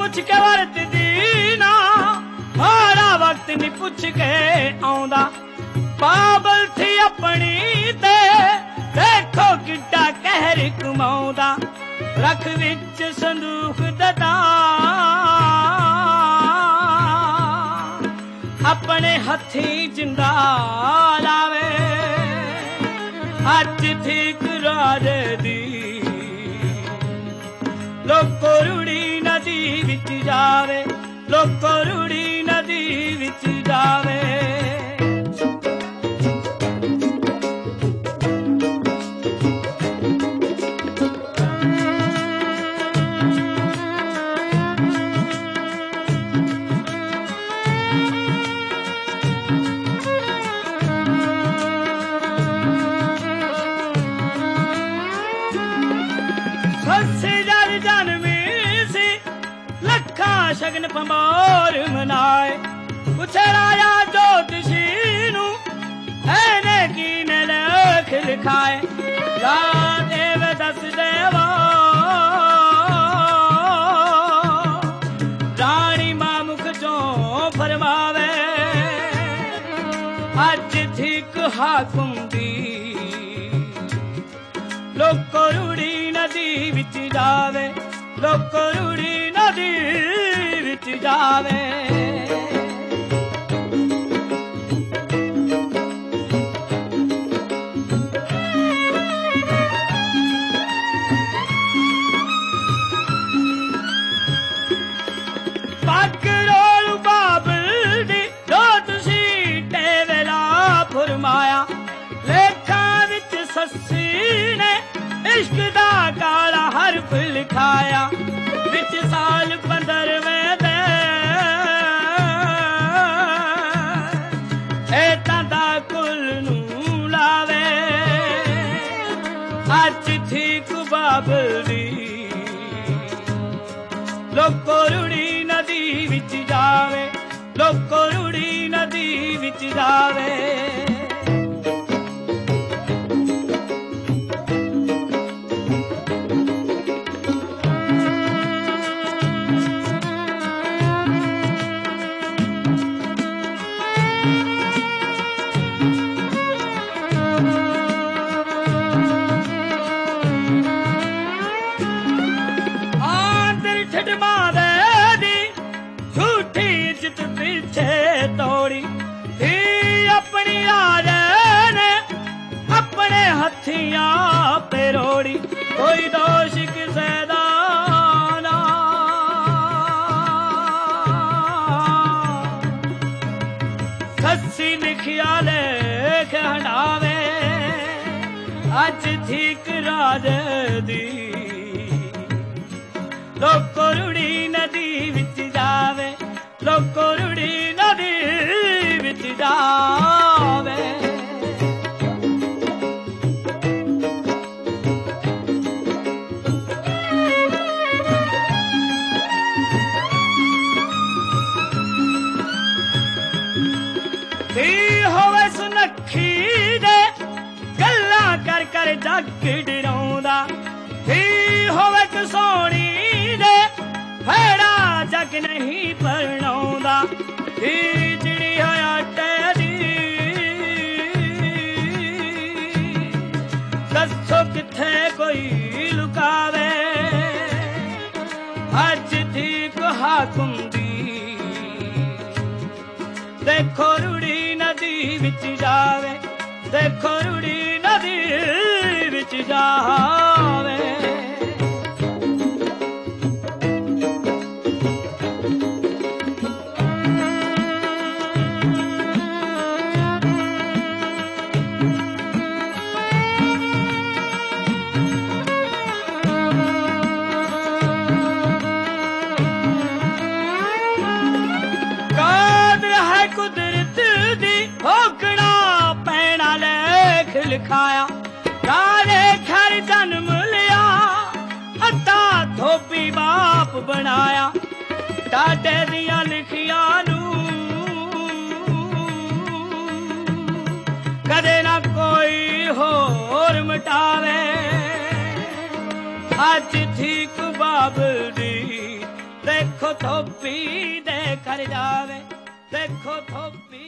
पुछ के वरतदी ना माड़ा वक्त नहीं पुछ के आउंदा पाबल थी अपनी ते देखो किड्डा कहर कमाउंदा रख विच संदूक ददा अपने हथी जिंदा लावे अज ठीक राज दी लोको रूड़ी नदी विच जावे लोको रूड़ी नदी विच जावे शगन पमोर मनाए पूछे राजा ज्योतिषी नू ऐने की ने लेख लिखाए ला देव दस देवा रानी मां मुख चो फरमावे अज ठीक हाकुम दी लोको रूड़ी नदी विच जावे लोको रूड़ी नदी विच जावे पग रोल बाबल दी जो तुसी टेवेला फरमाया लेखा विच सस्सी ने इश्क दा काला हरफ लिखाया विच साल 15वें दे एतां दा कुल नू लावे अज ठीक बाबल दी लोको रूड़ी नदी विच जावे लोको रूड़ी नदी विच जावे तोड़ी थी अपनी राजा ने अपने हथियां पे रोड़ी कोई दोष किसे दा ना सस्सी लिखिया लेख हटावे अज ठीक राज दी लोको रूड़ी नदी विच जावे लोको रूड़ी नदी विच जावे थी होवे सुनखी दे गल्लां कर कर जग डराउंदा थी होवे कसोणी दे फेड़ा जग नहीं परनाउंदा चिड़ी होया टेरी दसो किथे कोई लुकावे अज ठीक हाकुम दी देखो रूड़ी नदी विच जावे देखो रूड़ी नदी विच जावे लिखाया राजे घर जन्म लिया अद्धा धोबी बाप बनाया डाडे दिया लिखिया नू कदे ना कोई होर मिटावे अज ठीक बाबल दी देखो थोपी दे कर जावे, देखो थोपी